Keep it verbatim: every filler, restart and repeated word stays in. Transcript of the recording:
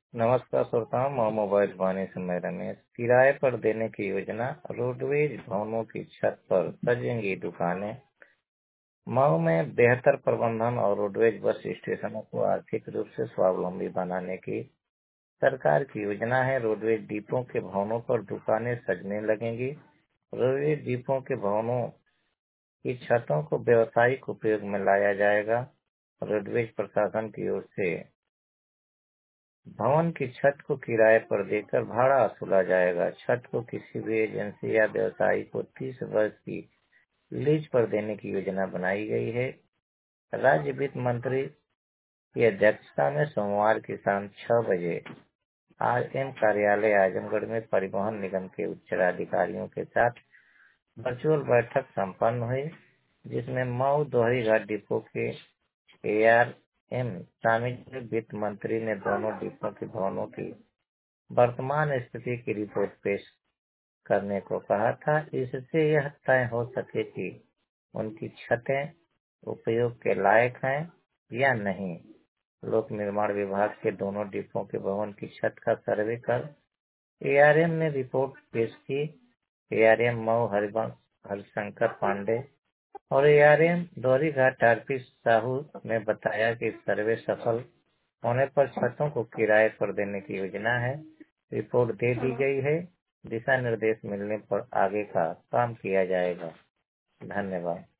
नमस्कार श्रोताओं, मैं मोबाइल वाणी से मैं रमेश। किराए पर देने की योजना। रोडवेज भवनों की छत पर सजेंगी दुकानें। मऊ में बेहतर प्रबंधन और रोडवेज बस स्टेशनों को आर्थिक रूप से स्वावलंबी बनाने की सरकार की योजना है। रोडवेज डिपो के भवनों पर दुकानें सजने लगेंगी। रोडवेज डिपो के भवनों की छतों को व्यावसायिक उपयोग में लाया जाएगा। रोडवेज प्रशासन की ओर से भवन की छत को किराए पर देकर भाड़ा वसूला जाएगा। छत को किसी भी एजेंसी या व्यवसायी को तीस वर्ष की लीज पर देने की योजना बनाई गई है। राज्य वित्त मंत्री की अध्यक्षता में सोमवार की शाम छह बजे आरएम कार्यालय आजमगढ़ में परिवहन निगम के उच्चाधिकारियों के साथ वर्चुअल बैठक संपन्न हुई, जिसमें मऊ दोहरी घाट डिपो के एआरएम शामिल। वित्त मंत्री ने दोनों डिपो के भवनों की वर्तमान स्थिति की रिपोर्ट पेश करने को कहा था। इससे यह तय हो सके कि उनकी छतें उपयोग के लायक हैं या नहीं। लोक निर्माण विभाग के दोनों डिपो के भवन की छत का सर्वे कर एआरएम ने रिपोर्ट पेश की। एआरएम मऊ हरिवंश हरिशंकर पांडे और एआरएम दोहरी घाट आरपी साहू ने बताया कि सर्वे सफल होने पर छतों को किराए पर देने की योजना है। रिपोर्ट दे दी गई है। दिशा निर्देश मिलने पर आगे का काम किया जाएगा। धन्यवाद।